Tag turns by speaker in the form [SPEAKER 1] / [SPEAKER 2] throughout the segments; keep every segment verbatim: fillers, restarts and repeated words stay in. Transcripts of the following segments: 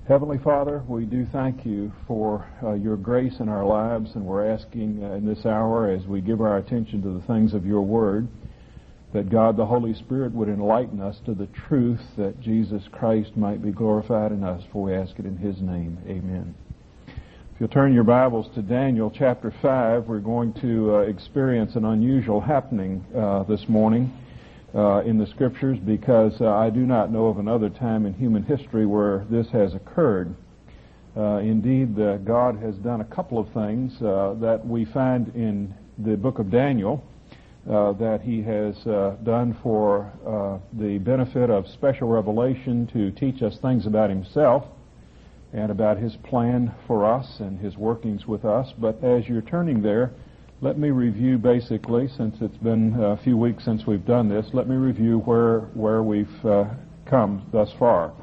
[SPEAKER 1] Heavenly Father, we do thank you for uh, your grace in our lives, and we're asking uh, in this hour, as we give our attention to the things of your word, that God the Holy Spirit would enlighten us to the truth, that Jesus Christ might be glorified in us, for we ask it in his name. Amen. If you'll turn your Bibles to Daniel chapter five, we're going to uh, experience an unusual happening uh, this morning uh, in the Scriptures, because uh, I do not know of another time in human history where this has occurred. Uh, indeed, uh, God has done a couple of things uh, that we find in the book of Daniel uh, that he has uh, done for uh, the benefit of special revelation to teach us things about himself and about his plan for us and his workings with us. But as you're turning there, let me review basically, since it's been a few weeks since we've done this, let me review where, where we've uh, come thus far.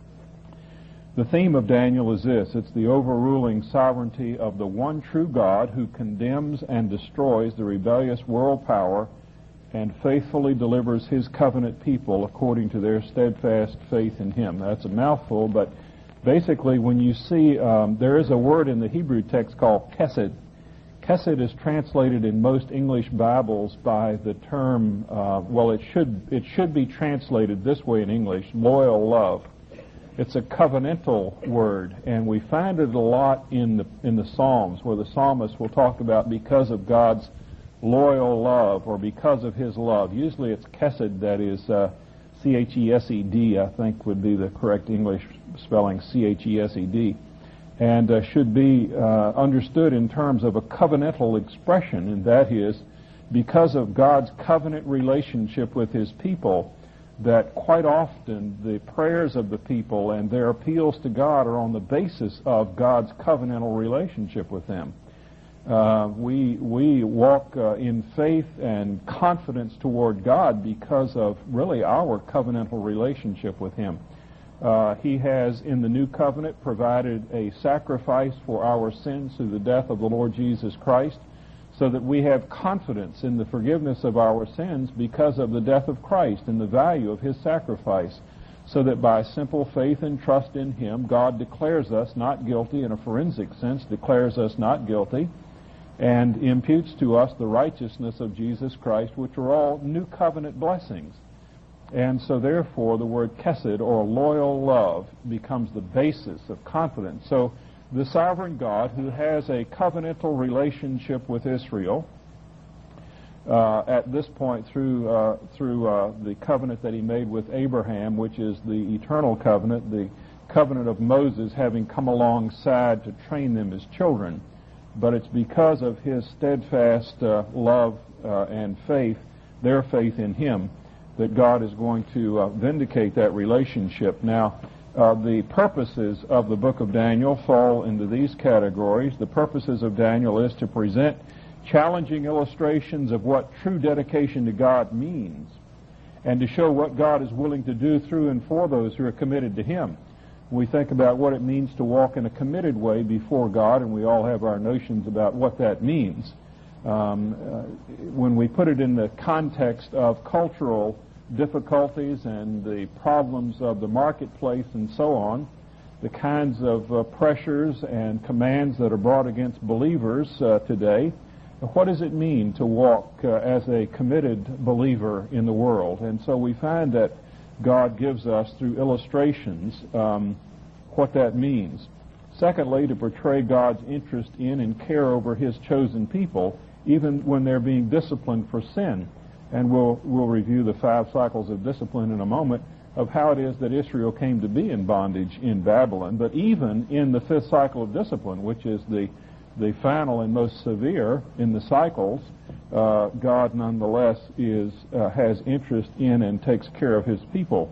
[SPEAKER 1] The theme of Daniel is this: it's the overruling sovereignty of the one true God who condemns and destroys the rebellious world power and faithfully delivers his covenant people according to their steadfast faith in him. That's a mouthful, but basically, when you see, um, there is a word in the Hebrew text called kesed. Kesed is translated in most English Bibles by the term, uh, well, it should it should be translated this way in English: loyal love. It's a covenantal word, and we find it a lot in the in the Psalms, where the psalmist will talk about because of God's loyal love or because of his love. Usually, it's kesed, that is uh, C H E S E D, I think would be the correct English spelling, C H E S E D, and uh, should be uh, understood in terms of a covenantal expression, and that is because of God's covenant relationship with his people, that quite often the prayers of the people and their appeals to God are on the basis of God's covenantal relationship with them. Uh, we we walk uh, in faith and confidence toward God because of really our covenantal relationship with him. Uh, he has, in the new covenant, provided a sacrifice for our sins through the death of the Lord Jesus Christ, so that we have confidence in the forgiveness of our sins because of the death of Christ and the value of his sacrifice, so that by simple faith and trust in him, God declares us not guilty, in a forensic sense, declares us not guilty, and imputes to us the righteousness of Jesus Christ, which are all new covenant blessings. And so therefore the word kesed, or loyal love, becomes the basis of confidence. So the sovereign God, who has a covenantal relationship with Israel uh, at this point through uh, through uh, the covenant that he made with Abraham, which is the eternal covenant, the covenant of Moses having come alongside to train them as children. But it's because of his steadfast uh, love uh, and faith, their faith in him, that God is going to uh, vindicate that relationship. Now, uh, the purposes of the book of Daniel fall into these categories. The purposes of Daniel is to present challenging illustrations of what true dedication to God means, and to show what God is willing to do through and for those who are committed to him. We think about what it means to walk in a committed way before God, and we all have our notions about what that means. Um, uh, when we put it in the context of cultural difficulties and the problems of the marketplace and so on, the kinds of uh, pressures and commands that are brought against believers uh, today, what does it mean to walk uh, as a committed believer in the world? And so we find that God gives us, through illustrations, um, what that means. Secondly, to portray God's interest in and care over his chosen people, even when they're being disciplined for sin. And we'll we'll review the five cycles of discipline in a moment, of how it is that Israel came to be in bondage in Babylon. But even in the fifth cycle of discipline, which is the the final and most severe in the cycles, uh, God nonetheless is uh, has interest in and takes care of his people.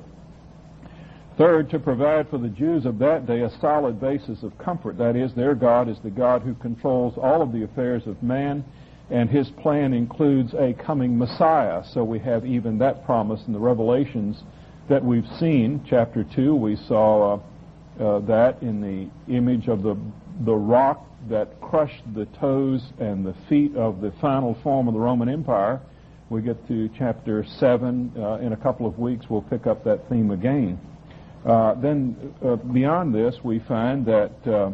[SPEAKER 1] Third, to provide for the Jews of that day a solid basis of comfort. That is, their God is the God who controls all of the affairs of man, and his plan includes a coming Messiah. So we have even that promise in the Revelations that we've seen. Chapter two, we saw uh, uh, that in the image of the the rock that crushed the toes and the feet of the final form of the Roman Empire. We get to chapter seven uh, in a couple of weeks. We'll pick up that theme again. Uh, then uh, beyond this, we find that uh,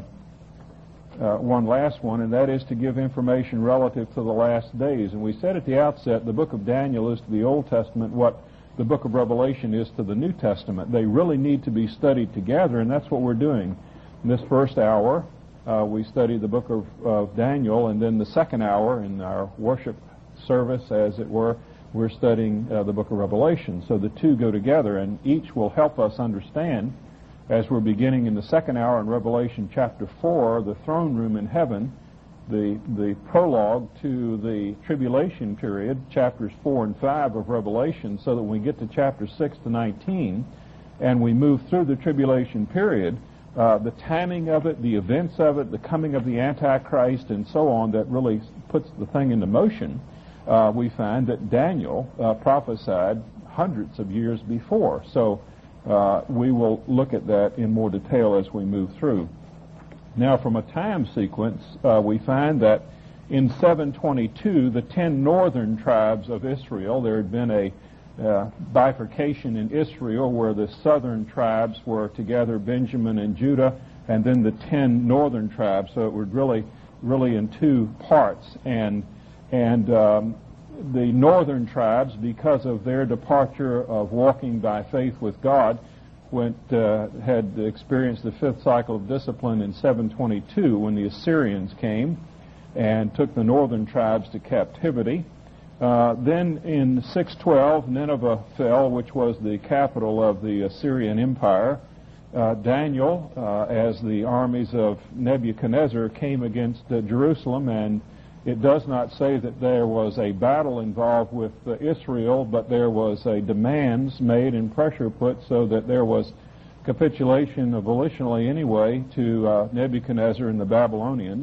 [SPEAKER 1] uh, one last one, and that is to give information relative to the last days. And we said at the outset, the book of Daniel is to the Old Testament what the book of Revelation is to the New Testament. They really need to be studied together, and that's what we're doing. In this first hour, uh, we study the book of, of Daniel, and then the second hour in our worship service, as it were, we're studying uh, the book of Revelation. So the two go together, and each will help us understand, as we're beginning in the second hour in Revelation chapter four, the throne room in heaven, the the prologue to the tribulation period, chapters four and five of Revelation, so that when we get to chapters six to nineteen, and we move through the tribulation period, uh, the timing of it, the events of it, the coming of the Antichrist, and so on, that really puts the thing into motion. Uh, we find that Daniel uh, prophesied hundreds of years before. So uh, we will look at that in more detail as we move through. Now, from a time sequence, uh, we find that in seven twenty-two, the ten northern tribes of Israel, there had been a uh, bifurcation in Israel where the southern tribes were together, Benjamin and Judah, and then the ten northern tribes. So it was really, really in two parts. And And um, the northern tribes, because of their departure of walking by faith with God, went uh, had experienced the fifth cycle of discipline in seven twenty-two when the Assyrians came and took the northern tribes to captivity. Uh, then in six twelve, Nineveh fell, which was the capital of the Assyrian Empire. Uh, Daniel, uh, as the armies of Nebuchadnezzar came against uh, Jerusalem, and it does not say that there was a battle involved with uh, Israel, but there was a demands made and pressure put so that there was capitulation uh, volitionally anyway to uh, Nebuchadnezzar and the Babylonians.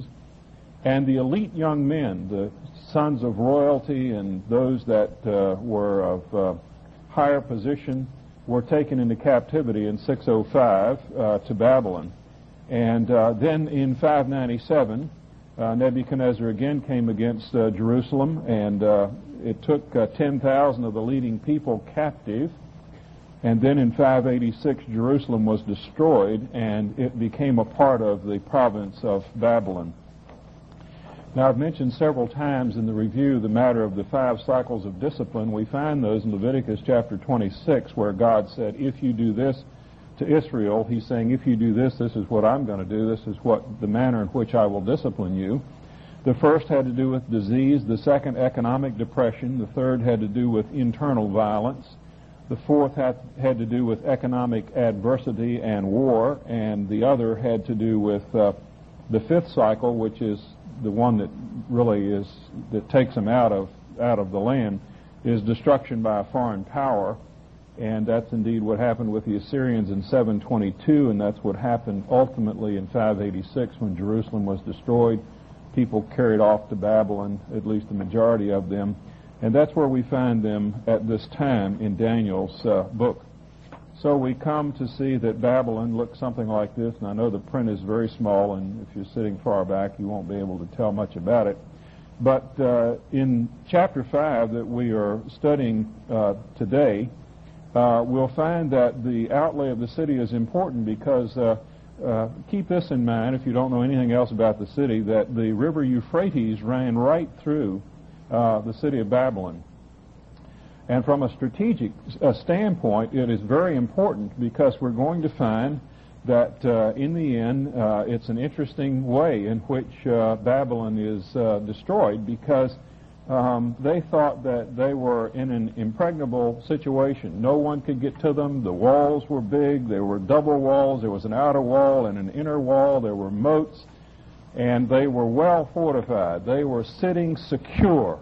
[SPEAKER 1] And the elite young men, the sons of royalty and those that uh, were of uh, higher position, were taken into captivity in six oh five uh, to Babylon. And uh, then in five ninety-seven, Uh, Nebuchadnezzar again came against uh, Jerusalem, and uh, it took uh, ten thousand of the leading people captive. And then in five eighty-six, Jerusalem was destroyed, and it became a part of the province of Babylon. Now, I've mentioned several times in the review the matter of the five cycles of discipline. We find those in Leviticus chapter twenty-six, where God said, if you do this to Israel, he's saying, if you do this, this is what I'm going to do. This is what the manner in which I will discipline you. The first had to do with disease. The second, economic depression. The third had to do with internal violence. The fourth had, had to do with economic adversity and war. And the other had to do with uh, the fifth cycle, which is the one that really is, that takes them out of, out of the land, is destruction by a foreign power. And that's indeed what happened with the Assyrians in seven twenty-two, and that's what happened ultimately in five eighty-six when Jerusalem was destroyed. People carried off to Babylon, at least the majority of them. And that's where we find them at this time in Daniel's uh, book. So we come to see that Babylon looks something like this, and I know the print is very small, and if you're sitting far back, you won't be able to tell much about it. But uh, in chapter five that we are studying uh, today, Uh, we'll find that the outlay of the city is important because, uh, uh, keep this in mind if you don't know anything else about the city, that the river Euphrates ran right through uh, the city of Babylon. And from a strategic uh, standpoint, it is very important because we're going to find that uh, in the end, uh, it's an interesting way in which uh, Babylon is uh, destroyed, because Um, they thought that they were in an impregnable situation. No one could get to them. The walls were big. There were double walls. There was an outer wall and an inner wall. There were moats. And they were well fortified. They were sitting secure.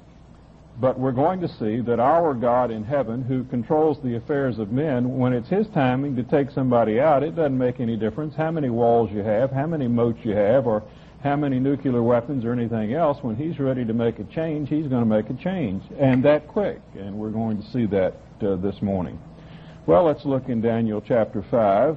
[SPEAKER 1] But we're going to see that our God in heaven, who controls the affairs of men, when it's his timing to take somebody out, it doesn't make any difference how many walls you have, how many moats you have, or how many nuclear weapons or anything else. When he's ready to make a change, he's going to make a change, and that quick. And we're going to see that uh, this morning. Well, let's look in Daniel chapter five.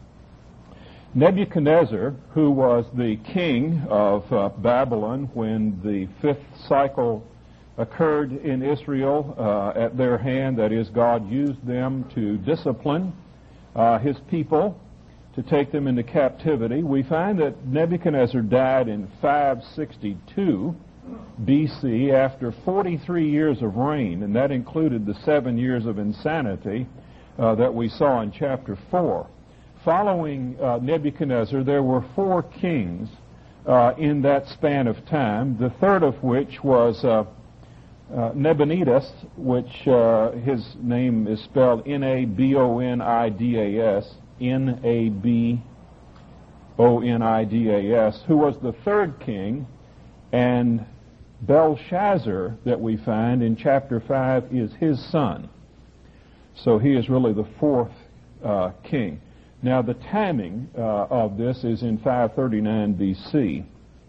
[SPEAKER 1] Nebuchadnezzar, who was the king of uh, Babylon when the fifth cycle occurred in Israel uh, at their hand, that is, God used them to discipline uh, his people to take them into captivity. We find that Nebuchadnezzar died in five sixty-two B C after forty-three years of reign, and that included the seven years of insanity uh, that we saw in chapter four. Following uh, Nebuchadnezzar, there were four kings uh, in that span of time, the third of which was uh, uh, Nabonidus, which uh, his name is spelled N A B O N I D A S, N A B O N I D A S, who was the third king, and Belshazzar that we find in chapter five is his son. So he is really the fourth uh, king. Now the timing uh, of this is in five thirty-nine B C.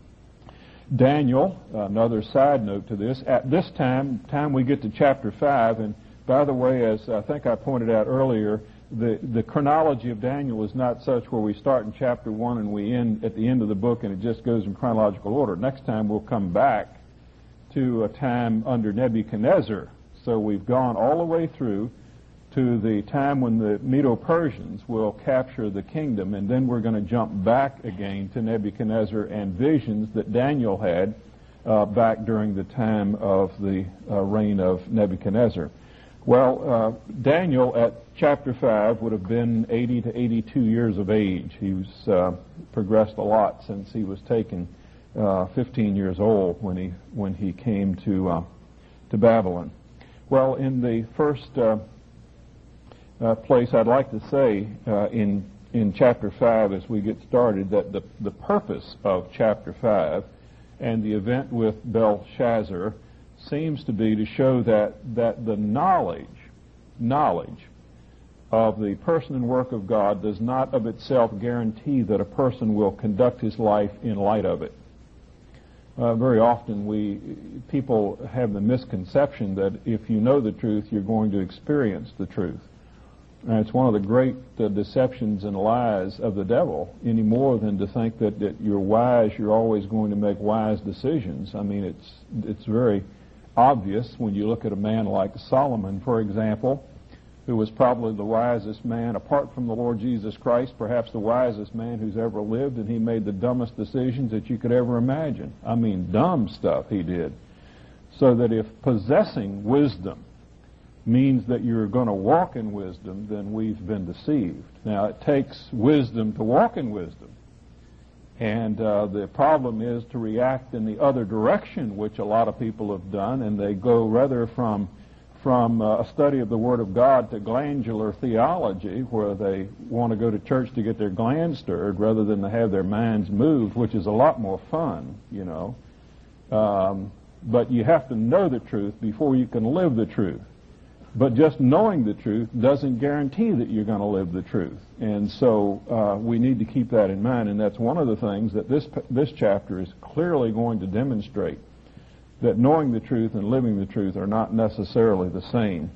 [SPEAKER 1] Daniel, another side note to this, at this time, time we get to chapter five, and by the way, as I think I pointed out earlier, the, the chronology of Daniel is not such where we start in chapter one and we end at the end of the book and it just goes in chronological order. Next time we'll come back to a time under Nebuchadnezzar. So we've gone all the way through to the time when the Medo-Persians will capture the kingdom, and then we're going to jump back again to Nebuchadnezzar and visions that Daniel had uh, back during the time of the uh, reign of Nebuchadnezzar. Well, uh, Daniel at chapter five would have been eighty to eighty-two years of age. He's uh, progressed a lot since he was taken uh, fifteen years old when he when he came to uh, to Babylon. Well, in the first uh, Uh, place I'd like to say uh, in in chapter five as we get started that the the purpose of chapter five and the event with Belshazzar seems to be to show that that the knowledge knowledge of the person and work of God does not of itself guarantee that a person will conduct his life in light of it. Uh, very often we people have the misconception that if you know the truth, you're going to experience the truth. And it's one of the great uh, deceptions and lies of the devil, any more than to think that, that you're wise, you're always going to make wise decisions. I mean, it's it's very obvious when you look at a man like Solomon, for example, who was probably the wisest man, apart from the Lord Jesus Christ, perhaps the wisest man who's ever lived, and he made the dumbest decisions that you could ever imagine. I mean, dumb stuff he did. So that if possessing wisdom means that you're going to walk in wisdom, then we've been deceived. Now, it takes wisdom to walk in wisdom. And uh, the problem is to react in the other direction, which a lot of people have done, and they go rather from from uh, a study of the Word of God to glandular theology, where they want to go to church to get their glands stirred rather than to have their minds moved, which is a lot more fun, you know. Um, but you have to know the truth before you can live the truth. But just knowing the truth doesn't guarantee that you're going to live the truth. And so uh, we need to keep that in mind, and that's one of the things that this this chapter is clearly going to demonstrate, that knowing the truth and living the truth are not necessarily the same.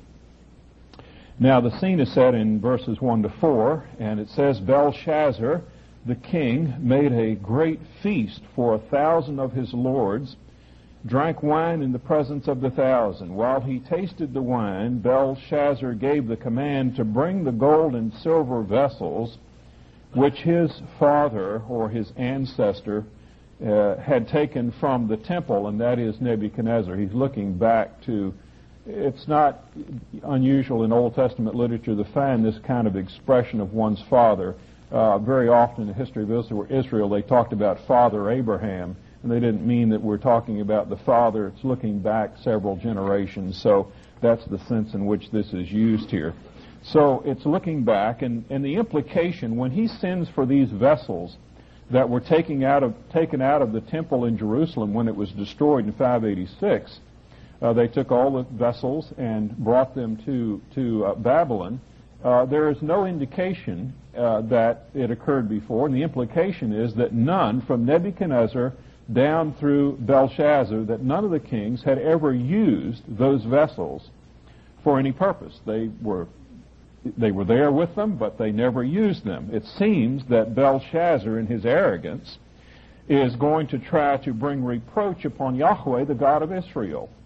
[SPEAKER 1] Now, the scene is set in verses one to four, and it says, Belshazzar, the king, made a great feast for a thousand of his lords, drank wine in the presence of the thousand. While he tasted the wine, Belshazzar gave the command to bring the gold and silver vessels which his father or his ancestor uh, had taken from the temple, and that is Nebuchadnezzar. He's looking back to, it's not unusual in Old Testament literature to find this kind of expression of one's father. Uh, very often in the history of Israel, they talked about Father Abraham, and they didn't mean that we're talking about the father. It's looking back several generations. So that's the sense in which this is used here. So it's looking back, and, and the implication, when he sends for these vessels that were taken out of, taken out of the temple in Jerusalem when it was destroyed in five eighty-six, uh, they took all the vessels and brought them to, to uh, Babylon. Uh, there is no indication uh, that it occurred before, and the implication is that none from Nebuchadnezzar down through Belshazzar, that none of the kings had ever used those vessels for any purpose. They were they were there with them, but they never used them. It seems that Belshazzar, in his arrogance, is going to try to bring reproach upon Yahweh, the God of Israel.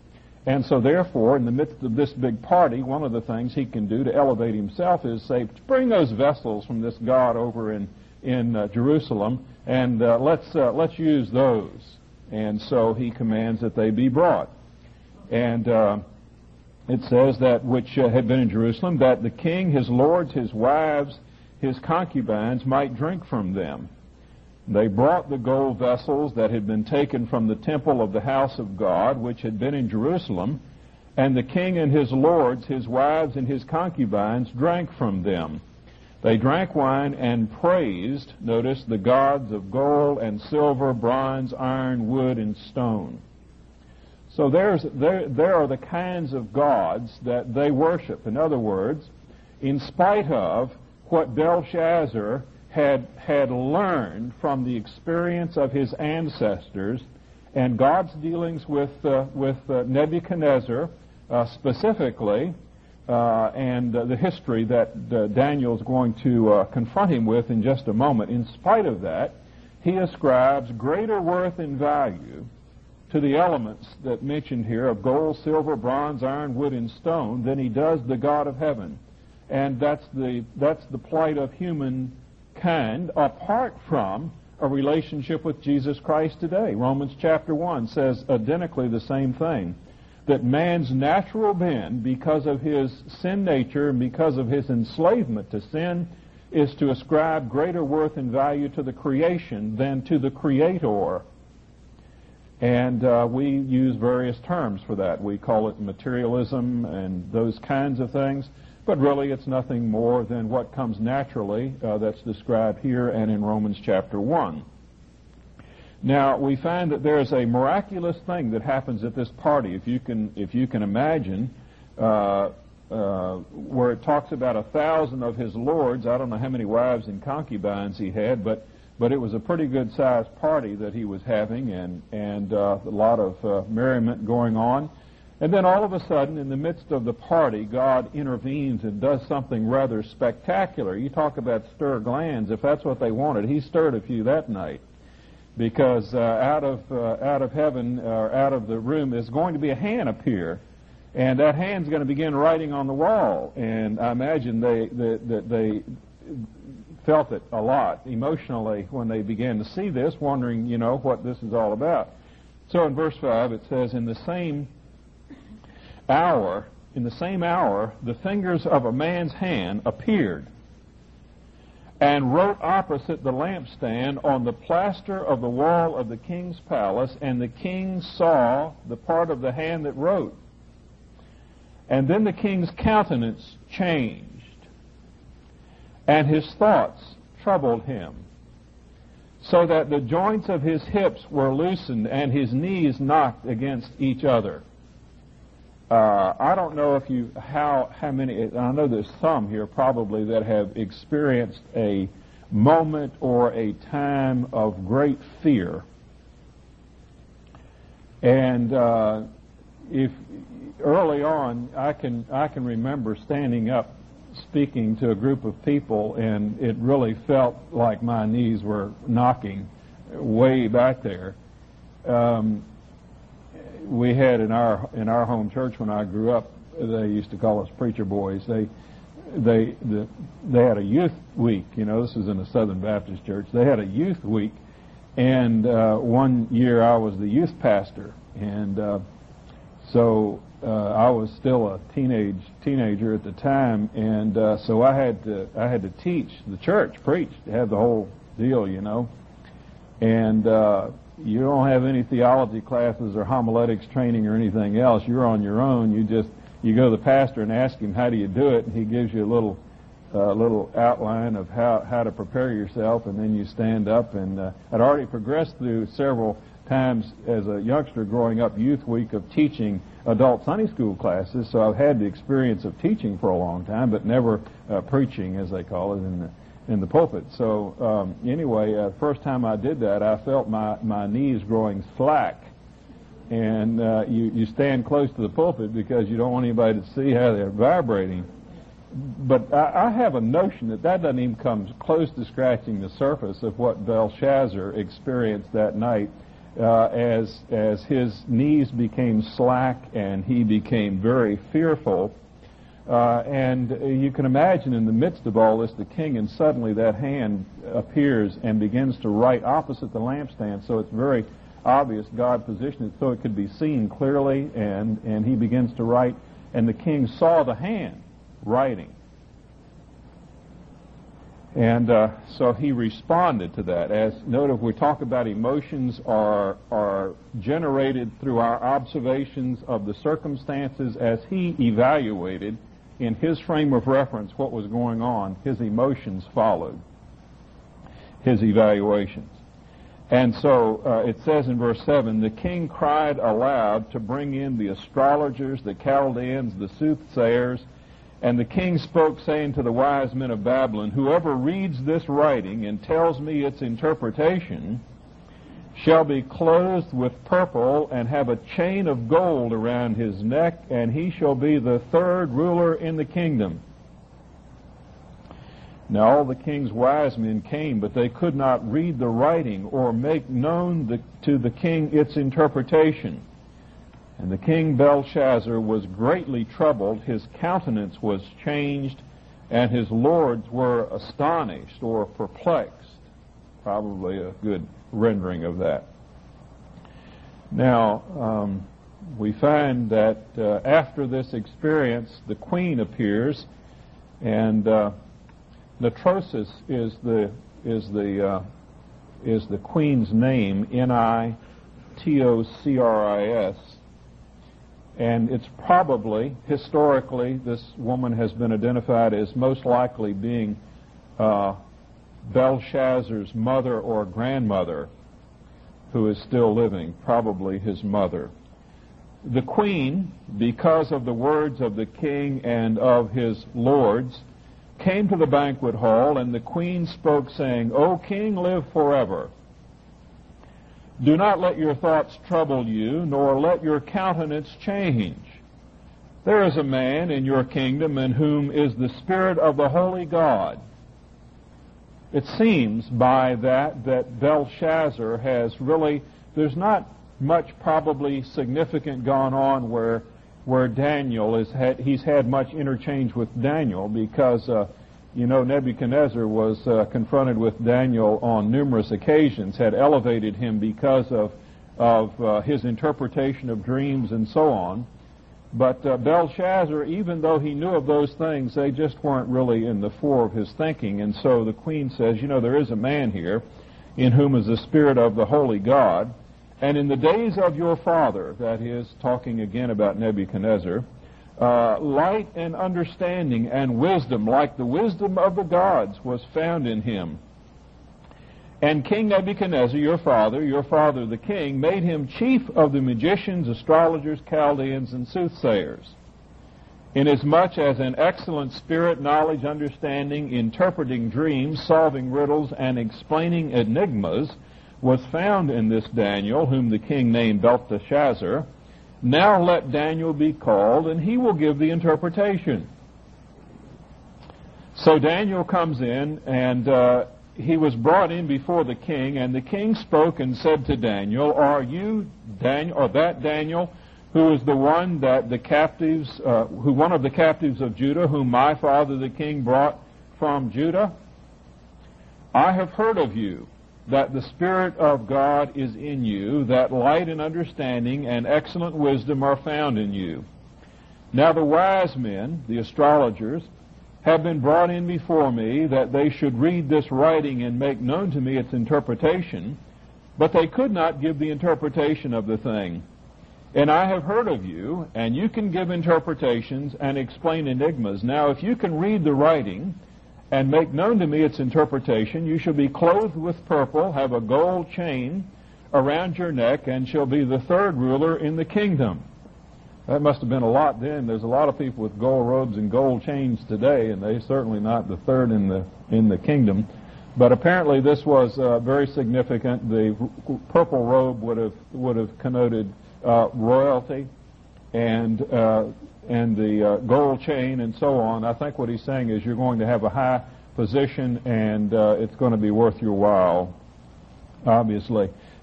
[SPEAKER 1] And so therefore, in the midst of this big party, one of the things he can do to elevate himself is say, bring those vessels from this god over in, in uh, Jerusalem, and uh, let's, uh, let's use those. And so he commands that they be brought. And uh, it says that which uh, had been in Jerusalem, that the king, his lords, his wives, his concubines might drink from them. They brought the gold vessels that had been taken from the temple of the house of God, which had been in Jerusalem, and the king and his lords, his wives, and his concubines drank from them. They drank wine and praised, notice, the gods of gold and silver, bronze, iron, wood, and stone. So there's, there, there are the kinds of gods that they worship. In other words, in spite of what Belshazzar had, had learned from the experience of his ancestors and God's dealings with, uh, with uh, Nebuchadnezzar uh, specifically, uh, and uh, the history that uh, Daniel's going to uh, confront him with in just a moment, in spite of that, he ascribes greater worth and value to the elements that mentioned here of gold, silver, bronze, iron, wood, and stone than he does the God of heaven. And that's the, that's the plight of humankind apart from a relationship with Jesus Christ today. Romans chapter one says identically the same thing, that man's natural bend, because of his sin nature and because of his enslavement to sin, is to ascribe greater worth and value to the creation than to the Creator. And uh, we use various terms for that. We call it materialism and those kinds of things, but really it's nothing more than what comes naturally uh, that's described here and in Romans chapter one. Now, we find that there's a miraculous thing that happens at this party, if you can, if you can imagine, uh, uh, where it talks about a thousand of his lords. I don't know how many wives and concubines he had, but but it was a pretty good-sized party that he was having, and, and uh, a lot of uh, merriment going on. And then all of a sudden, in the midst of the party, God intervenes and does something rather spectacular. You talk about stir glands. If that's what they wanted, he stirred a few that night. Because uh, out of uh, out of heaven, or out of the room, is going to be a hand appear. And that hand's going to begin writing on the wall. And I imagine they that they, they felt it a lot emotionally when they began to see this, wondering, you know, what this is all about. So in verse five it says, in the same hour, in the same hour, the fingers of a man's hand appeared and wrote opposite the lampstand on the plaster of the wall of the king's palace, and the king saw the part of the hand that wrote. And then the king's countenance changed, and his thoughts troubled him, so that the joints of his hips were loosened and his knees knocked against each other. Uh, I don't know if you how how many. I know there's some here probably that have experienced a moment or a time of great fear. And uh, if early on, I can I can remember standing up, speaking to a group of people, and it really felt like my knees were knocking way back there. Um, we had in our in our home church when I grew up, they used to call us preacher boys. They they the, they had a youth week. You know, this is in a Southern Baptist church. They had a youth week, and uh, one year I was the youth pastor, and uh, so. Uh, I was still a teenage teenager at the time, and uh, so I had to I had to teach the church, preach, have the whole deal, you know. And uh, you don't have any theology classes or homiletics training or anything else. You're on your own. You just you go to the pastor and ask him how do you do it, and he gives you a little uh, little outline of how how to prepare yourself, and then you stand up. And uh, I'd already progressed through several times as a youngster growing up, youth week, of teaching adult Sunday school classes, so I've had the experience of teaching for a long time, but never uh, preaching, as they call it, in the in the pulpit. So um, anyway, uh, first time I did that, I felt my, my knees growing slack, and uh, you, you stand close to the pulpit because you don't want anybody to see how they're vibrating. But I, I have a notion that that doesn't even come close to scratching the surface of what Belshazzar experienced that night uh, as, as his knees became slack and he became very fearful. Uh, and you can imagine in the midst of all this, the king, and suddenly that hand appears and begins to write opposite the lampstand. So it's very obvious God positioned it so it could be seen clearly, and, and he begins to write, and the king saw the hand writing. And uh, so he responded to that. As noted, we talk about emotions are, are generated through our observations of the circumstances. As he evaluated in his frame of reference what was going on, his emotions followed his evaluations. And so uh, it says in verse seven, the king cried aloud to bring in the astrologers, the Chaldeans, the soothsayers, and the king spoke, saying to the wise men of Babylon, whoever reads this writing and tells me its interpretation shall be clothed with purple and have a chain of gold around his neck, and he shall be the third ruler in the kingdom. Now all the king's wise men came, but they could not read the writing or make known the, to the king its interpretation. And the king Belshazzar was greatly troubled, his countenance was changed, and his lords were astonished or perplexed. Probably a good rendering of that. Now, um, we find that uh, after this experience, the queen appears, and uh, Nitrosis is the is the uh, is the queen's name, N I T O C R I S. And it's probably, historically, this woman has been identified as most likely being uh, Belshazzar's mother or grandmother, who is still living, probably his mother. The queen, because of the words of the king and of his lords, came to the banquet hall, and the queen spoke, saying, O king, live forever. Do not let your thoughts trouble you, nor let your countenance change. There is a man in your kingdom in whom is the Spirit of the Holy God. It seems by that that Belshazzar has really, there's not much probably significant gone on where where Daniel is had, he's had much interchange with Daniel, because uh, you know, Nebuchadnezzar was uh, confronted with Daniel on numerous occasions, had elevated him because of, of uh, his interpretation of dreams and so on. But uh, Belshazzar, even though he knew of those things, they just weren't really in the fore of his thinking. And so the queen says, you know, there is a man here in whom is the Spirit of the Holy God. And in the days of your father, that is, talking again about Nebuchadnezzar, Uh, light and understanding and wisdom, like the wisdom of the gods, was found in him. And King Nebuchadnezzar, your father, your father the king, made him chief of the magicians, astrologers, Chaldeans, and soothsayers, inasmuch as an excellent spirit, knowledge, understanding, interpreting dreams, solving riddles, and explaining enigmas was found in this Daniel, whom the king named Belteshazzar. Now let Daniel be called, and he will give the interpretation. So Daniel comes in, and uh, he was brought in before the king, and the king spoke and said to Daniel, Are you Daniel, or that Daniel, who is the one that the captives, uh, who one of the captives of Judah, whom my father the king brought from Judah? I have heard of you, that the Spirit of God is in you, that light and understanding and excellent wisdom are found in you. Now the wise men, the astrologers, have been brought in before me, that they should read this writing and make known to me its interpretation, but they could not give the interpretation of the thing. And I have heard of you, and you can give interpretations and explain enigmas. Now if you can read the writing and make known to me its interpretation, you shall be clothed with purple, have a gold chain around your neck, and shall be the third ruler in the kingdom. That must have been a lot then. There's a lot of people with gold robes and gold chains today, and they're certainly not the third in the in the kingdom. But apparently this was uh, very significant. The purple robe would have would have connoted uh, royalty, and uh, and the uh, gold chain and so on. I think what he's saying is you're going to have a high position, and uh, it's going to be worth your while, obviously.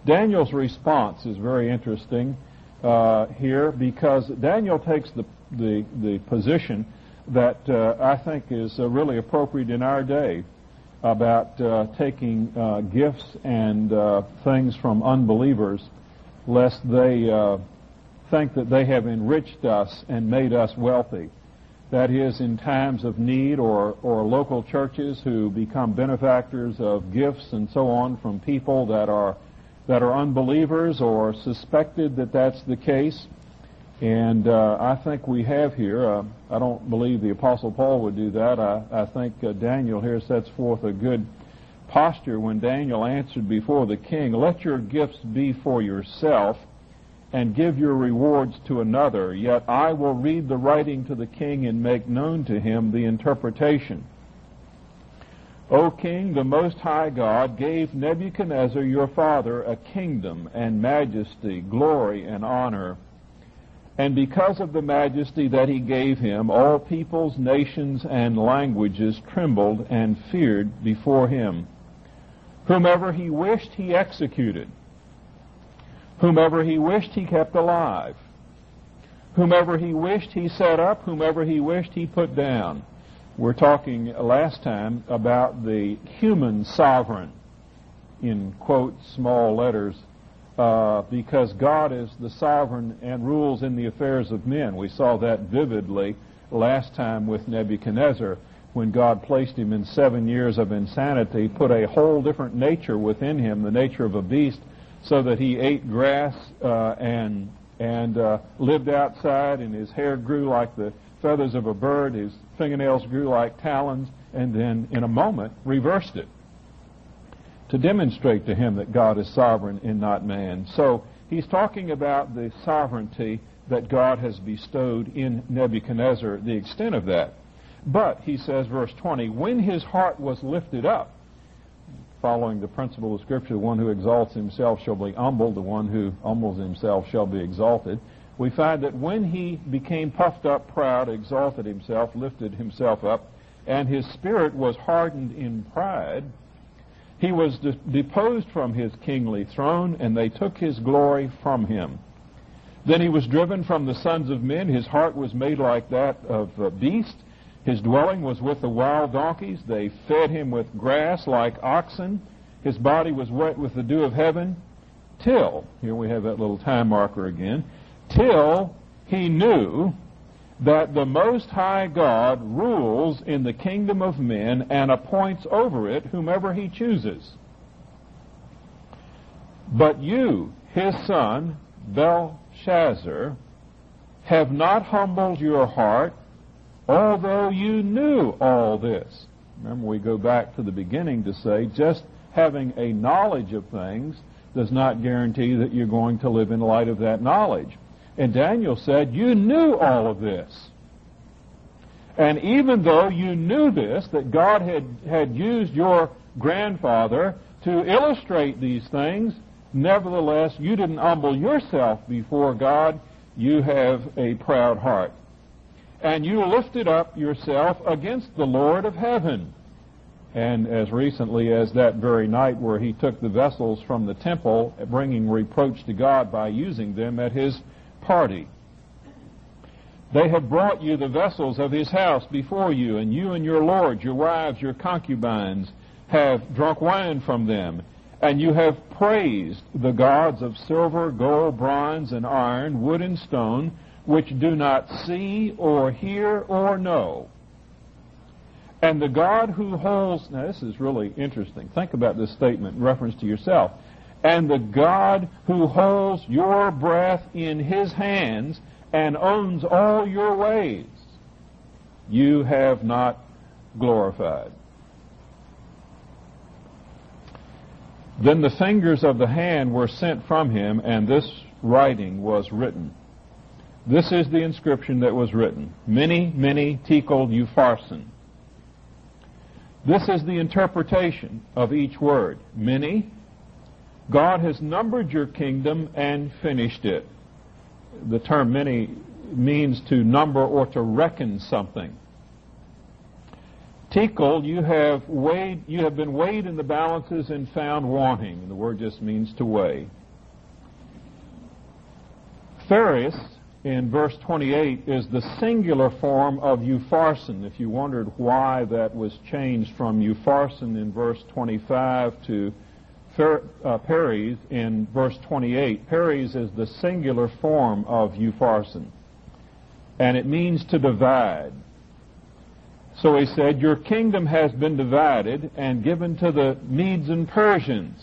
[SPEAKER 1] Daniel's response is very interesting uh, here, because Daniel takes the, the, the position that uh, I think is uh, really appropriate in our day about uh, taking uh, gifts and uh, things from unbelievers, lest they uh, think that they have enriched us and made us wealthy. That is, in times of need, or, or local churches who become benefactors of gifts and so on from people that are that are unbelievers or suspected that that's the case. And uh, I think we have here, uh, I don't believe the Apostle Paul would do that. I, I think uh, Daniel here sets forth a good posture when Daniel answered before the king, "Let your gifts be for yourself, and give your rewards to another, yet I will read the writing to the king and make known to him the interpretation. O king, the Most High God gave Nebuchadnezzar your father a kingdom and majesty, glory and honor. And because of the majesty that he gave him, all peoples, nations, and languages trembled and feared before him. Whomever he wished, he executed. Whomever he wished, he kept alive. Whomever he wished, he set up. Whomever he wished, he put down." We're talking last time about the human sovereign, in quote, small letters, uh, because God is the sovereign and rules in the affairs of men. We saw that vividly last time with Nebuchadnezzar, when God placed him in seven years of insanity, put a whole different nature within him, the nature of a beast, so that he ate grass uh, and and uh, lived outside, and his hair grew like the feathers of a bird, his fingernails grew like talons, and then in a moment reversed it to demonstrate to him that God is sovereign and not man. So he's talking about the sovereignty that God has bestowed in Nebuchadnezzar, the extent of that. But, he says, verse twenty, when his heart was lifted up, following the principle of Scripture, the one who exalts himself shall be humbled, the one who humbles himself shall be exalted. We find that when he became puffed up, proud, exalted himself, lifted himself up, and his spirit was hardened in pride, he was de- deposed from his kingly throne, and they took his glory from him. Then he was driven from the sons of men. His heart was made like that of a beast. His dwelling was with the wild donkeys. They fed him with grass like oxen. His body was wet with the dew of heaven, till, here we have that little time marker again, till he knew that the Most High God rules in the kingdom of men and appoints over it whomever he chooses. But you, his son, Belshazzar, have not humbled your heart, although you knew all this. Remember, we go back to the beginning to say just having a knowledge of things does not guarantee that you're going to live in light of that knowledge. And Daniel said, you knew all of this. And even though you knew this, that God had, had used your grandfather to illustrate these things, nevertheless, you didn't humble yourself before God. You have a proud heart. And you lifted up yourself against the Lord of heaven. And as recently as that very night where he took the vessels from the temple, bringing reproach to God by using them at his party. They have brought you the vessels of his house before you, and you and your lords, your wives, your concubines, have drunk wine from them. And you have praised the gods of silver, gold, bronze, and iron, wood and stone, which do not see or hear or know. And the God who holds... Now, this is really interesting. Think about this statement in reference to yourself. And the God who holds your breath in his hands and owns all your ways, you have not glorified. Then the fingers of the hand were sent from him, and this writing was written. This is the inscription that was written. Mene, mene, tekel, upharsin. This is the interpretation of each word. Mene, God has numbered your kingdom and finished it. The term mene means to number or to reckon something. Tekel, you have weighed, you have been weighed in the balances and found wanting. The word just means to weigh. Phares, in verse twenty-eight, is the singular form of Upharsin. If you wondered why that was changed from Upharsin in verse twenty-five to uh, Peres in verse twenty-eight, Peres is the singular form of Upharsin, and it means to divide. So he said, your kingdom has been divided and given to the Medes and Persians.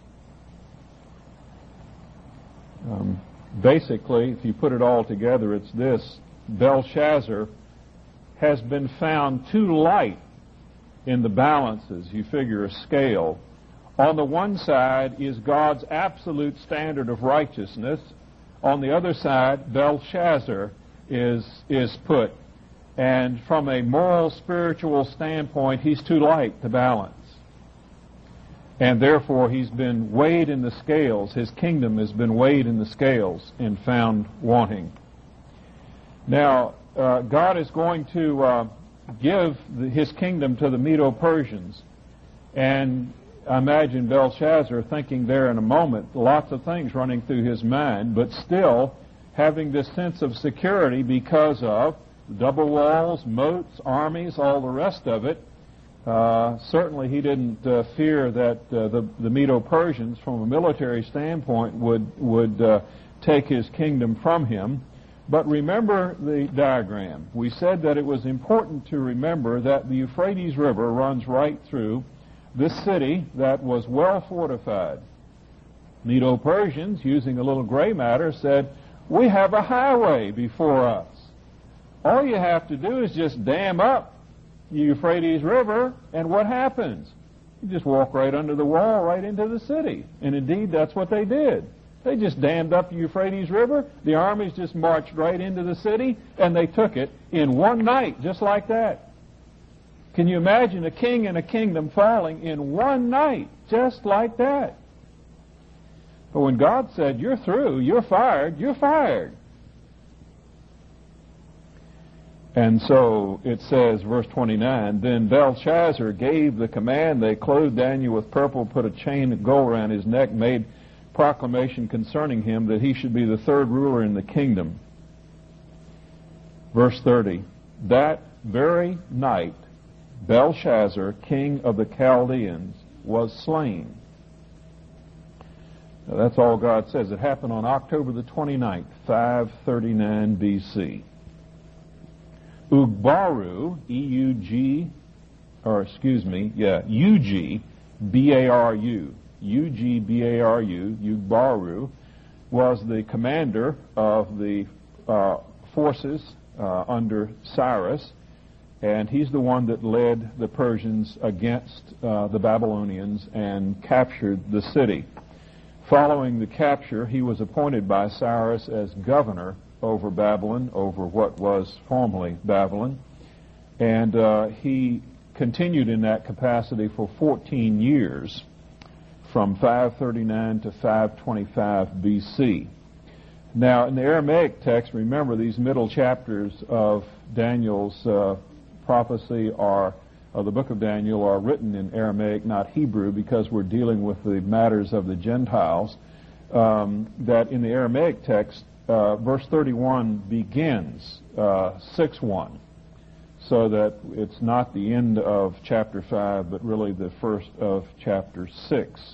[SPEAKER 1] Um, basically, if you put it all together, it's this. Belshazzar has been found too light in the balances. You figure a scale. On the one side is God's absolute standard of righteousness. On the other side, Belshazzar is, is put. And from a moral, spiritual standpoint, he's too light to balance. And therefore, he's been weighed in the scales. His kingdom has been weighed in the scales and found wanting. Now, uh, God is going to uh, give the, his kingdom to the Medo-Persians. And I imagine Belshazzar thinking there in a moment, lots of things running through his mind, but still having this sense of security because of double walls, moats, armies, all the rest of it. Uh, certainly he didn't uh, fear that uh, the, the Medo-Persians, from a military standpoint, would, would uh, take his kingdom from him. But remember the diagram. We said that it was important to remember that the Euphrates River runs right through this city that was well fortified. Medo-Persians, using a little gray matter, said, we have a highway before us. All you have to do is just dam up the Euphrates River, and what happens? You just walk right under the wall, right into the city. And indeed, that's what they did. They just dammed up the Euphrates River, the armies just marched right into the city, and they took it in one night, just like that. Can you imagine a king and a kingdom falling in one night, just like that? But when God said, you're through, you're fired, you're fired. And so it says, verse twenty-nine, then Belshazzar gave the command. They clothed Daniel with purple, put a chain of gold around his neck, made proclamation concerning him that he should be the third ruler in the kingdom. Verse thirty, that very night Belshazzar, king of the Chaldeans, was slain. Now, that's all God says. It happened on October the twenty-ninth, five thirty-nine B C Ugbaru, E U G, or excuse me, yeah, U G B A R U, U G B A R U, Ugbaru, was the commander of the uh, forces uh, under Cyrus, and he's the one that led the Persians against uh, the Babylonians and captured the city. Following the capture, he was appointed by Cyrus as governor over Babylon, over what was formerly Babylon. And uh, he continued in that capacity for fourteen years, from five thirty-nine to five twenty-five B C. Now, in the Aramaic text, remember these middle chapters of Daniel's uh, prophecy are, of the book of Daniel, are written in Aramaic, not Hebrew, because we're dealing with the matters of the Gentiles. Um, that in the Aramaic text, Uh, verse thirty-one begins uh, six one, so that it's not the end of chapter five, but really the first of chapter six.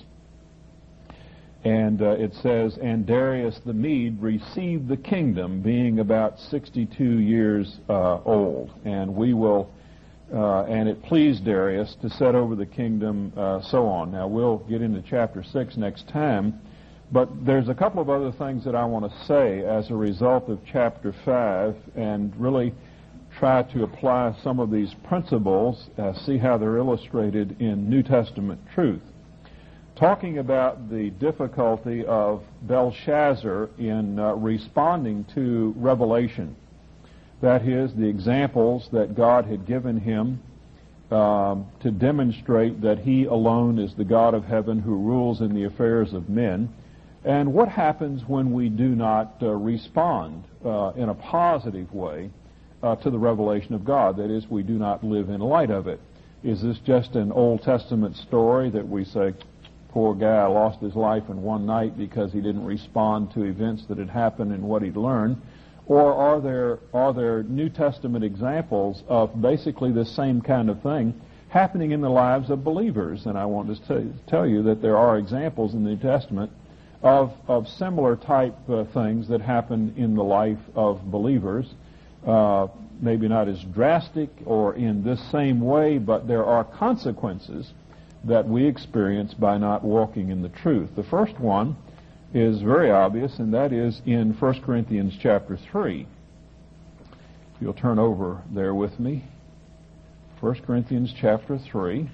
[SPEAKER 1] And uh, it says, and Darius the Mede received the kingdom, being about sixty-two years uh, old. And we will, uh, and it pleased Darius to set over the kingdom, uh, so on. Now we'll get into chapter six next time. But there's a couple of other things that I want to say as a result of chapter five, and really try to apply some of these principles, uh, see how they're illustrated in New Testament truth. Talking about the difficulty of Belshazzar in uh, responding to revelation. That is, the examples that God had given him um, to demonstrate that he alone is the God of heaven who rules in the affairs of men. And what happens when we do not uh, respond uh, in a positive way uh, to the revelation of God? That is, we do not live in light of it. Is this just an Old Testament story that we say, poor guy lost his life in one night because he didn't respond to events that had happened and what he'd learned? Or are there are there New Testament examples of basically the same kind of thing happening in the lives of believers? And I want to t- tell you that there are examples in the New Testament of of similar type uh, things that happen in the life of believers. Uh, maybe not as drastic or in this same way, but there are consequences that we experience by not walking in the truth. The first one is very obvious, and that is in First Corinthians chapter three. If you'll turn over there with me. First Corinthians chapter three.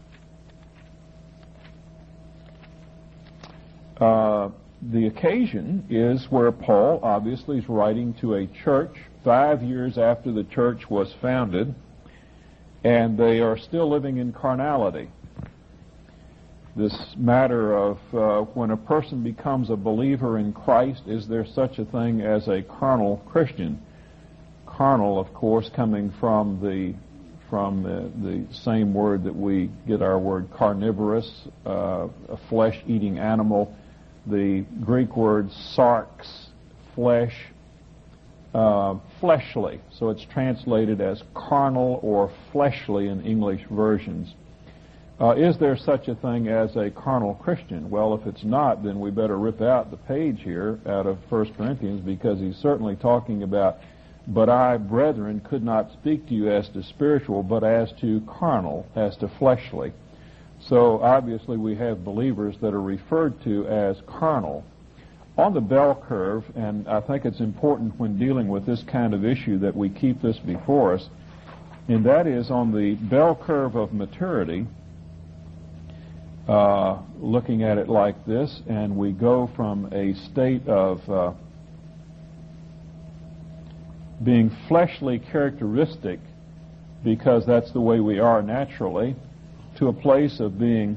[SPEAKER 1] Uh, the occasion is where Paul obviously is writing to a church five years after the church was founded, and they are still living in carnality. This matter of uh, when a person becomes a believer in Christ, is there such a thing as a carnal Christian? Carnal, of course, coming from the from the, the same word that we get our word carnivorous, uh, a flesh-eating animal. The Greek word sarx, flesh, uh, fleshly. So it's translated as carnal or fleshly in English versions. Uh, is there such a thing as a carnal Christian? Well, if it's not, then we better rip out the page here out of First Corinthians, because he's certainly talking about, but I, brethren, could not speak to you as to spiritual, but as to carnal, as to fleshly. So obviously we have believers that are referred to as carnal. On the bell curve, and I think it's important when dealing with this kind of issue that we keep this before us, and that is on the bell curve of maturity, Uh, looking at it like this, and we go from a state of uh, being fleshly characteristic, because that's the way we are naturally, to a place of being,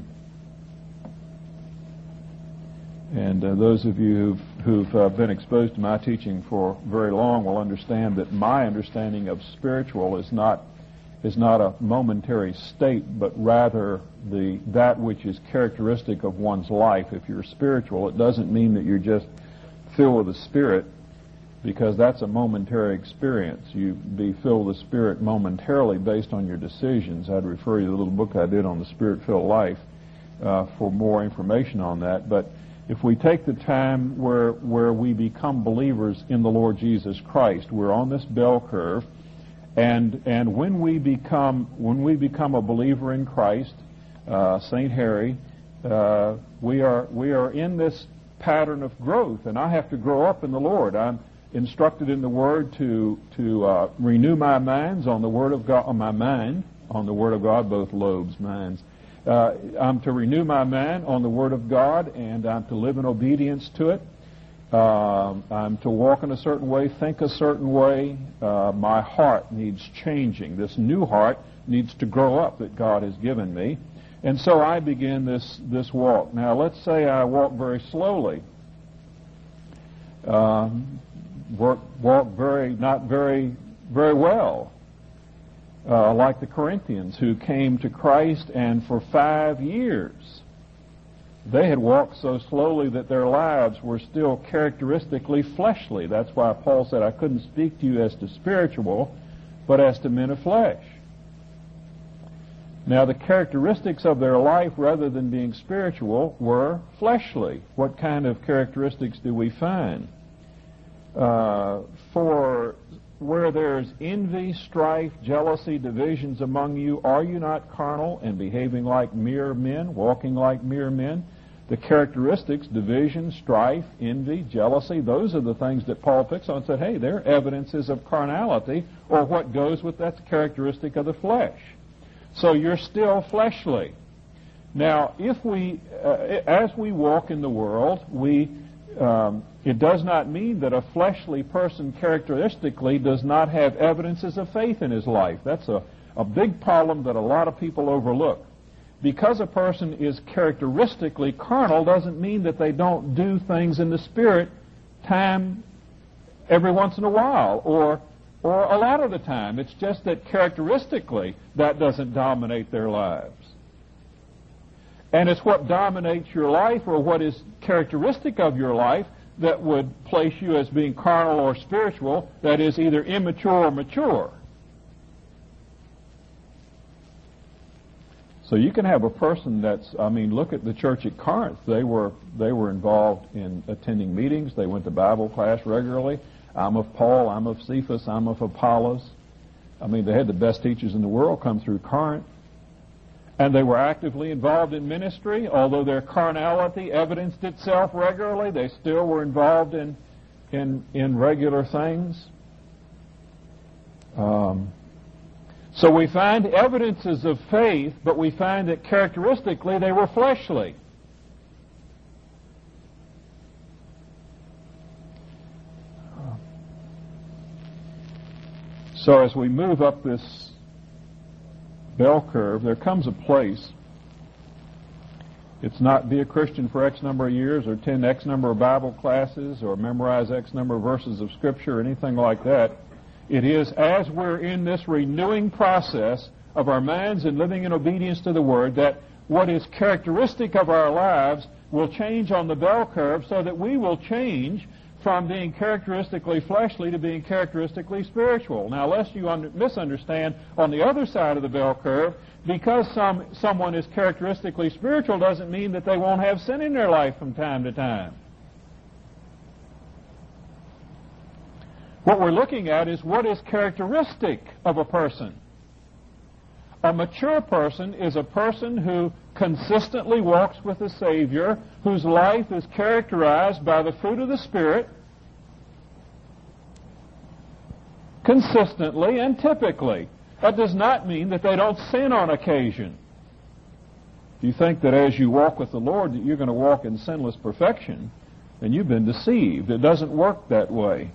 [SPEAKER 1] and uh, those of you who've, who've uh, been exposed to my teaching for very long will understand that my understanding of spiritual is not is not a momentary state, but rather the that which is characteristic of one's life. If you're spiritual, it doesn't mean that you're just filled with the Spirit, because that's a momentary experience. You be filled with the Spirit momentarily based on your decisions. I'd refer you to the little book I did on the Spirit-filled life uh, for more information on that. But if we take the time where where we become believers in the Lord Jesus Christ, we're on this bell curve. And and when we become when we become a believer in Christ, uh, Saint Harry, uh, we are we are in this pattern of growth, and I have to grow up in the Lord. I'm instructed in the Word to to uh, renew my minds on the Word of God, on my mind on the Word of God, both lobes, minds. Uh, I'm to renew my mind on the Word of God, and I'm to live in obedience to it. Uh, I'm to walk in a certain way, think a certain way. Uh, my heart needs changing. This new heart needs to grow up that God has given me. And so I begin this, this walk. Now, let's say I walk very slowly. Uh, work, walk very, not very, very well. Uh, like the Corinthians, who came to Christ, and for five years they had walked so slowly that their lives were still characteristically fleshly. That's why Paul said, I couldn't speak to you as to spiritual, but as to men of flesh. Now, the characteristics of their life, rather than being spiritual, were fleshly. What kind of characteristics do we find? Uh, for where there's envy, strife, jealousy, divisions among you, are you not carnal and behaving like mere men, walking like mere men? The characteristics, division, strife, envy, jealousy, those are the things that Paul picks on and said, hey, they're evidences of carnality, or what goes with that characteristic of the flesh. So you're still fleshly. Now, if we, uh, as we walk in the world, we, um, it does not mean that a fleshly person characteristically does not have evidences of faith in his life. That's a, a big problem that a lot of people overlook. Because a person is characteristically carnal doesn't mean that they don't do things in the Spirit time every once in a while, or or a lot of the time. It's just that characteristically that doesn't dominate their lives. And it's what dominates your life, or what is characteristic of your life, that would place you as being carnal or spiritual, that is either immature or mature. So you can have a person that's, I mean, look at the church at Corinth. They were they were involved in attending meetings. They went to Bible class regularly. I'm of Paul, I'm of Cephas, I'm of Apollos. I mean, they had the best teachers in the world come through Corinth. And they were actively involved in ministry. Although their carnality evidenced itself regularly, they still were involved in in, in regular things. Um, so we find evidences of faith, but we find that characteristically they were fleshly. So as we move up this bell curve, there comes a place. It's not be a Christian for X number of years, or attend X number of Bible classes, or memorize X number of verses of Scripture, or anything like that. It is as we're in this renewing process of our minds and living in obedience to the Word, that what is characteristic of our lives will change on the bell curve, so that we will change from being characteristically fleshly to being characteristically spiritual. Now, lest you un- misunderstand, on the other side of the bell curve, because some someone is characteristically spiritual doesn't mean that they won't have sin in their life from time to time. What we're looking at is what is characteristic of a person. A mature person is a person who consistently walks with the Savior, whose life is characterized by the fruit of the Spirit, consistently and typically. That does not mean that they don't sin on occasion. If you think that as you walk with the Lord that you're going to walk in sinless perfection, then you've been deceived. It doesn't work that way.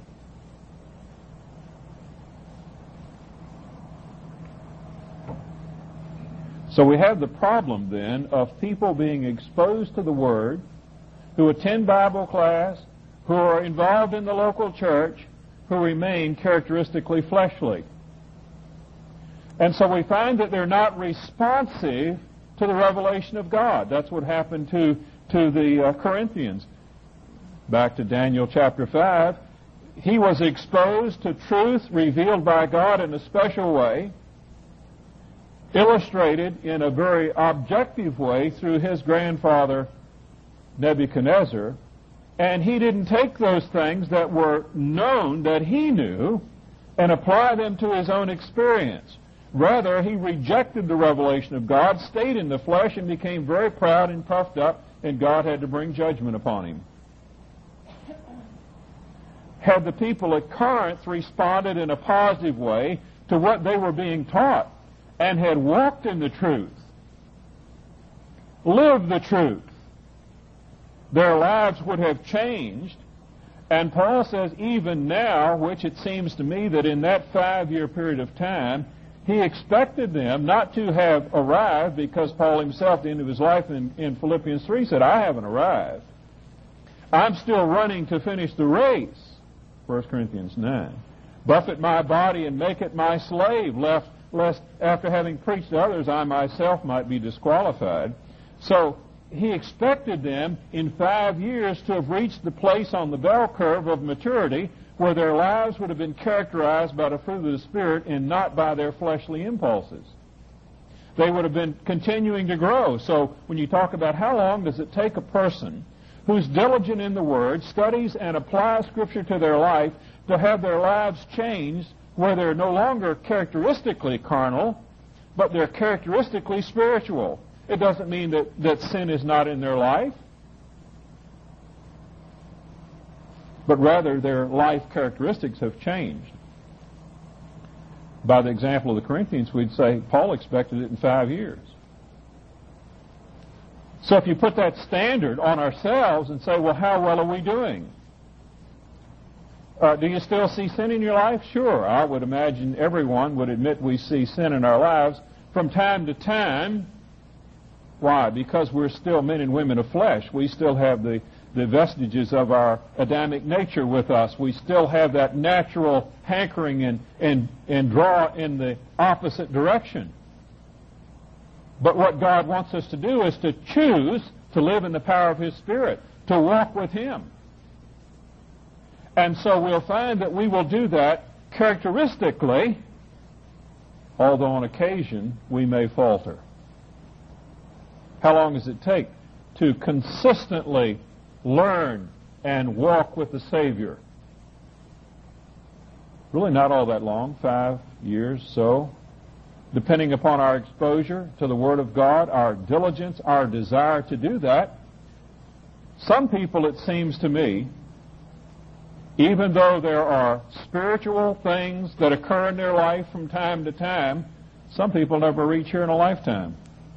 [SPEAKER 1] So we have the problem then of people being exposed to the Word, who attend Bible class, who are involved in the local church, who remain characteristically fleshly. And so we find that they're not responsive to the revelation of God. That's what happened to, to the uh, Corinthians. Back to Daniel chapter five, he was exposed to truth revealed by God in a special way, illustrated in a very objective way through his grandfather Nebuchadnezzar, and he didn't take those things that were known that he knew and apply them to his own experience. Rather, he rejected the revelation of God, stayed in the flesh, and became very proud and puffed up, and God had to bring judgment upon him. Had the people at Corinth responded in a positive way to what they were being taught, and had walked in the truth, lived the truth, their lives would have changed. And Paul says even now, which it seems to me that in that five-year period of time, he expected them not to have arrived, because Paul himself at the end of his life in, in Philippians three said, I haven't arrived. I'm still running to finish the race. First Corinthians nine. Buffet my body and make it my slave, lest, lest after having preached to others, I myself might be disqualified. So he expected them in five years to have reached the place on the bell curve of maturity where their lives would have been characterized by the fruit of the Spirit and not by their fleshly impulses. They would have been continuing to grow. So when you talk about how long does it take a person who's diligent in the Word, studies and applies Scripture to their life, to have their lives changed where they're no longer characteristically carnal, but they're characteristically spiritual. It doesn't mean that, that sin is not in their life, but rather their life characteristics have changed. By the example of the Corinthians, we'd say Paul expected it in five years. So if you put that standard on ourselves and say, well, how well are we doing? Uh, do you still see sin in your life? Sure. I would imagine everyone would admit we see sin in our lives from time to time. Why? Because we're still men and women of flesh. We still have the, the vestiges of our Adamic nature with us. We still have that natural hankering and, and, and draw in the opposite direction. But what God wants us to do is to choose to live in the power of His Spirit, to walk with Him. And so we'll find that we will do that characteristically, although on occasion we may falter. How long does it take to consistently learn and walk with the Savior? Really not all that long, five years, so. Depending upon our exposure to the Word of God, our diligence, our desire to do that. Some people, it seems to me, even though there are spiritual things that occur in their life from time to time, some people never reach here in a lifetime.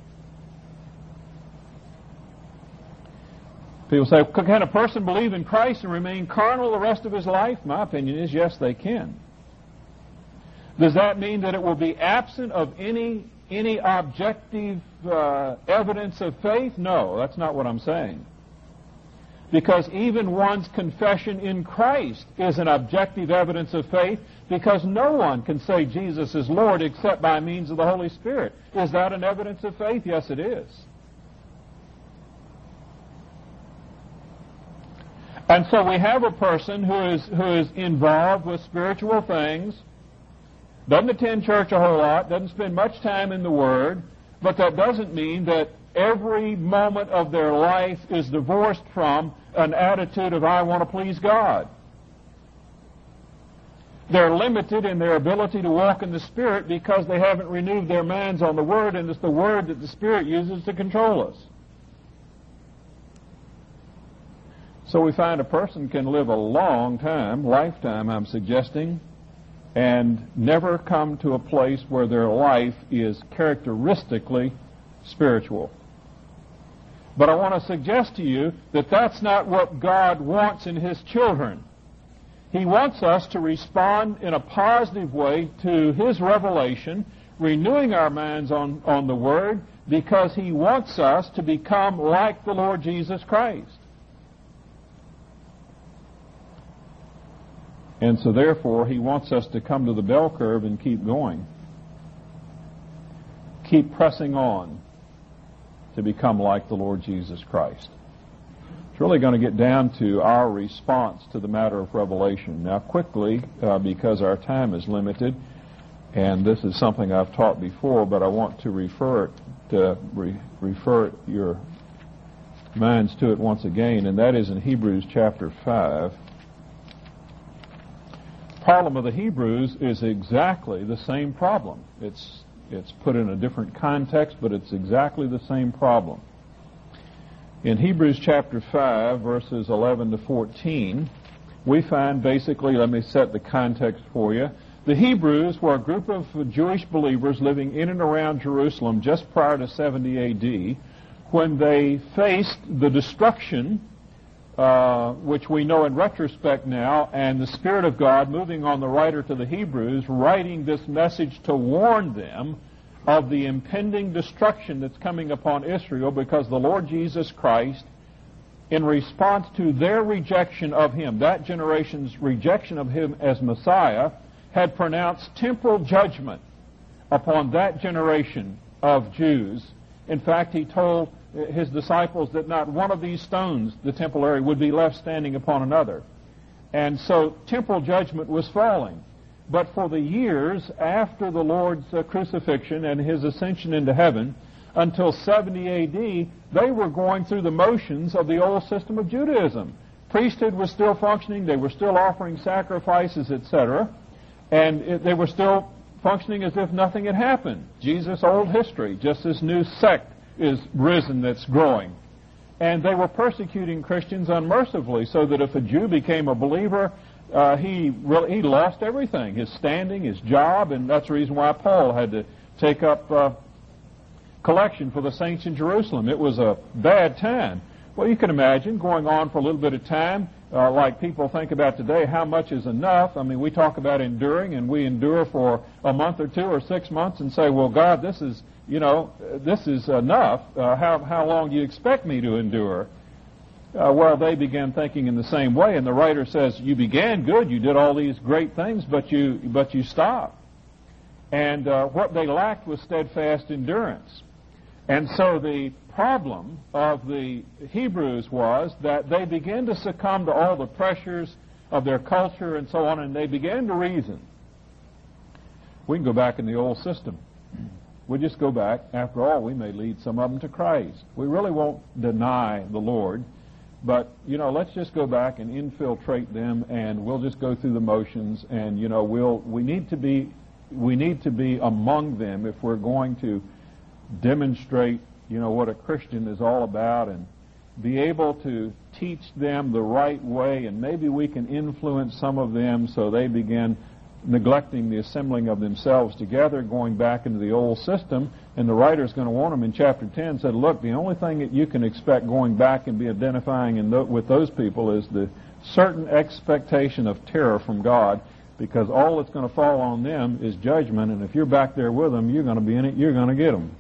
[SPEAKER 1] People say, can a person believe in Christ and remain carnal the rest of his life? My opinion is, yes, they can. Does that mean that it will be absent of any any objective uh, evidence of faith? No, that's not what I'm saying. Because even one's confession in Christ is an objective evidence of faith, because no one can say Jesus is Lord except by means of the Holy Spirit. Is that an evidence of faith? Yes, it is. And so we have a person who is who is involved with spiritual things, doesn't attend church a whole lot, doesn't spend much time in the Word, but that doesn't mean that every moment of their life is divorced from an attitude of, I want to please God. They're limited in their ability to walk in the Spirit because they haven't renewed their minds on the Word, and it's the Word that the Spirit uses to control us. So we find a person can live a long time, lifetime I'm suggesting, and never come to a place where their life is characteristically spiritual. But I want to suggest to you that that's not what God wants in His children. He wants us to respond in a positive way to His revelation, renewing our minds on, on the Word, because He wants us to become like the Lord Jesus Christ. And so therefore, He wants us to come to the bell curve and keep going. Keep pressing on to become like the Lord Jesus Christ. It's really going to get down to our response to the matter of revelation. Now quickly, uh, because our time is limited, and this is something I've taught before, but I want to refer it to re- refer your minds to it once again, and that is in Hebrews chapter five. The problem of the Hebrews is exactly the same problem. It's it's put in a different context, but it's exactly the same problem. In Hebrews chapter five, verses eleven to fourteen, we find basically, let me set the context for you. The Hebrews were a group of Jewish believers living in and around Jerusalem just prior to seventy A D, when they faced the destruction, uh, which we know in retrospect now, and the Spirit of God moving on the writer to the Hebrews, writing this message to warn them of the impending destruction that's coming upon Israel, because the Lord Jesus Christ, in response to their rejection of Him, that generation's rejection of Him as Messiah, had pronounced temporal judgment upon that generation of Jews. In fact, He told His disciples that not one of these stones, the temple area, would be left standing upon another. And so temporal judgment was falling. But for the years after the Lord's uh, crucifixion and His ascension into heaven, until seventy A D, they were going through the motions of the old system of Judaism. Priesthood was still functioning, they were still offering sacrifices, et cetera, and it, they were still functioning as if nothing had happened. Jesus' old history, just this new sect is risen that's growing. And they were persecuting Christians unmercifully, so that if a Jew became a believer, uh, he really, he lost everything, his standing, his job, and that's the reason why Paul had to take up uh, collection for the saints in Jerusalem. It was a bad time. Well, you can imagine going on for a little bit of time, uh, like people think about today, how much is enough? I mean, we talk about enduring, and we endure for a month or two or six months and say, well, God, this is, you know, this is enough. Uh, how, how long do you expect me to endure? Uh, well, they began thinking in the same way, and the writer says, you began good, you did all these great things, but you, but you stopped. And uh, what they lacked was steadfast endurance. And so the problem of the Hebrews was that they began to succumb to all the pressures of their culture and so on, and they began to reason. We can go back in the old system. We just go back. After all, we may lead some of them to Christ. We really won't deny the Lord, but, you know, let's just go back and infiltrate them, and we'll just go through the motions, and, you know, we'll, we need to be, we need to be among them if we're going to demonstrate, you know, what a Christian is all about, and be able to teach them the right way, and maybe we can influence some of them so they begin neglecting the assembling of themselves together, going back into the old system. And the writer's going to warn them in chapter ten, said, look, the only thing that you can expect going back and be identifying in th- with those people is the certain expectation of terror from God, because all that's going to fall on them is judgment, and if you're back there with them, you're going to be in it, you're going to get them.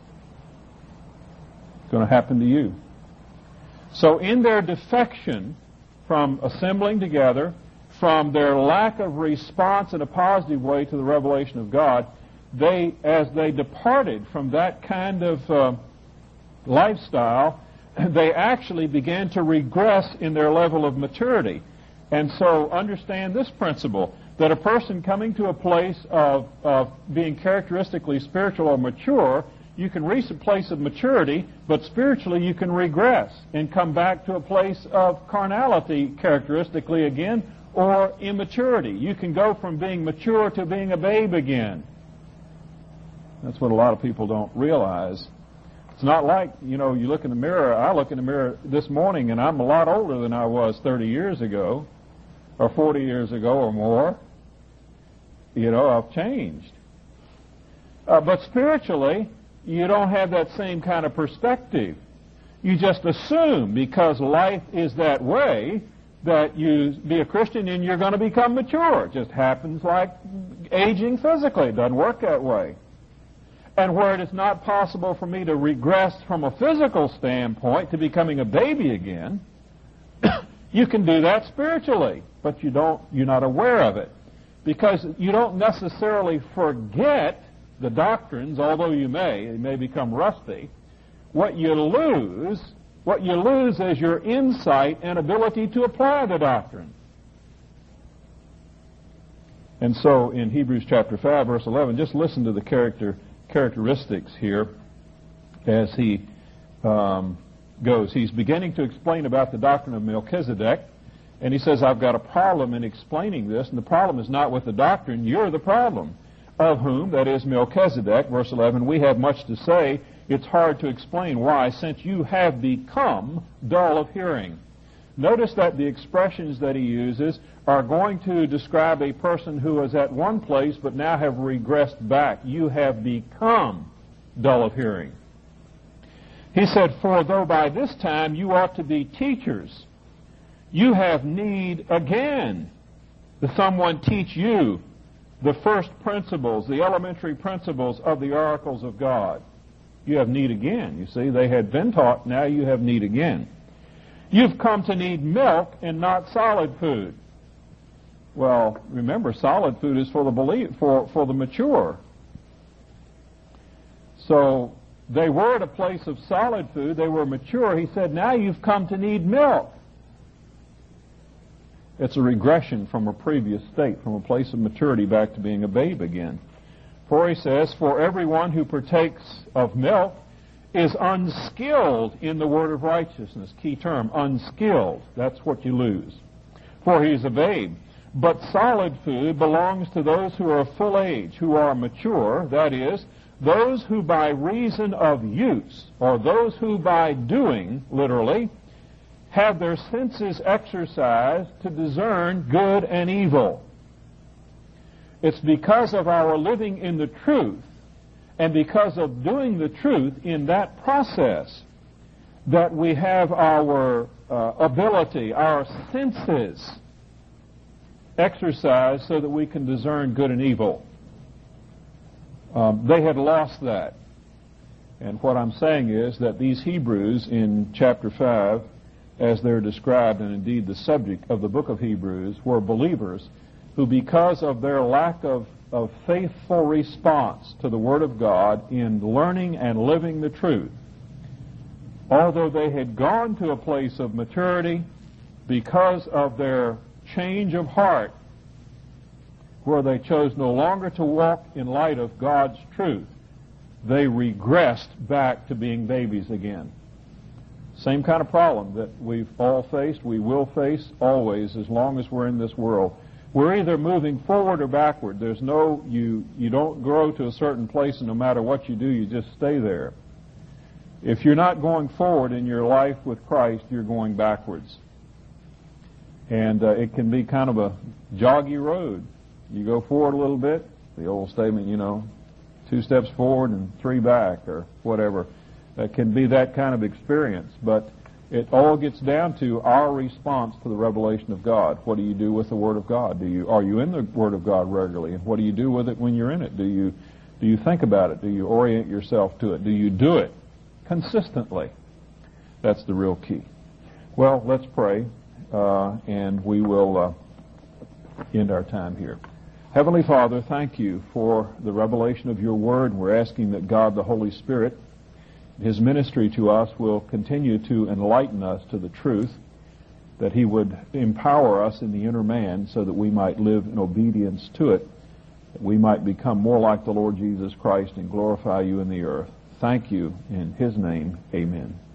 [SPEAKER 1] It's going to happen to you. So in their defection from assembling together, from their lack of response in a positive way to the revelation of God, they, as they departed from that kind of uh, lifestyle, they actually began to regress in their level of maturity. And so understand this principle, that a person coming to a place of, of being characteristically spiritual or mature, you can reach a place of maturity, but spiritually you can regress and come back to a place of carnality characteristically again, or immaturity. You can go from being mature to being a babe again. That's what a lot of people don't realize. It's not like, you know, you look in the mirror. I look in the mirror this morning and I'm a lot older than I was thirty years ago, or forty years ago or more. You know, I've changed. Uh, but spiritually, you don't have that same kind of perspective. You just assume, because life is that way, that you be a Christian and you're going to become mature. It just happens like aging physically. It doesn't work that way. And where it is not possible for me to regress from a physical standpoint to becoming a baby again, you can do that spiritually, but you don't, you're not aware of it. Because you don't necessarily forget the doctrines, although you may, they may become rusty. What you lose, what you lose is your insight and ability to apply the doctrine. And so in Hebrews chapter five, verse eleven, just listen to the character characteristics here as he um, goes. He's beginning to explain about the doctrine of Melchizedek, and he says, I've got a problem in explaining this, and the problem is not with the doctrine, you're the problem. Of whom, that is Melchizedek, verse eleven, we have much to say. It's hard to explain why, since you have become dull of hearing. Notice that the expressions that he uses are going to describe a person who is at one place but now have regressed back. You have become dull of hearing. He said, for though by this time you ought to be teachers, you have need again that someone teach you the first principles, the elementary principles of the oracles of God. You have need again. You see, they had been taught, now you have need again. You've come to need milk and not solid food. Well, remember, solid food is for the belief, for, for the mature. So they were at a place of solid food. They were mature. He said, now you've come to need milk. It's a regression from a previous state, from a place of maturity back to being a babe again. For he says, for everyone who partakes of milk is unskilled in the word of righteousness. Key term, unskilled. That's what you lose. For he is a babe. But solid food belongs to those who are of full age, who are mature, that is, those who by reason of use, or those who by doing, literally, have their senses exercised to discern good and evil. It's because of our living in the truth and because of doing the truth in that process that we have our uh, ability, our senses exercised so that we can discern good and evil. Um, they had lost that. And what I'm saying is that these Hebrews in chapter five as they're described, and indeed the subject of the book of Hebrews, were believers who, because of their lack of, of faithful response to the Word of God in learning and living the truth, although they had gone to a place of maturity, because of their change of heart, where they chose no longer to walk in light of God's truth, they regressed back to being babies again. Same kind of problem that we've all faced, we will face always as long as we're in this world. We're either moving forward or backward. There's no, you, you don't grow to a certain place, and no matter what you do, you just stay there. If you're not going forward in your life with Christ, you're going backwards. And uh, it can be kind of a joggy road. You go forward a little bit, the old statement, you know, two steps forward and three back, or whatever. That can be that kind of experience, but it all gets down to our response to the revelation of God. What do you do with the Word of God? Do you are you in the Word of God regularly, and what do you do with it when you're in it? Do you do you think about it? Do you orient yourself to it? Do you do it consistently? That's the real key. Well, let's pray, uh, and we will uh, end our time here. Heavenly Father, thank you for the revelation of your Word. We're asking that God, the Holy Spirit, His ministry to us will continue to enlighten us to the truth, that He would empower us in the inner man so that we might live in obedience to it, that we might become more like the Lord Jesus Christ and glorify you in the earth. Thank you. In His name, amen.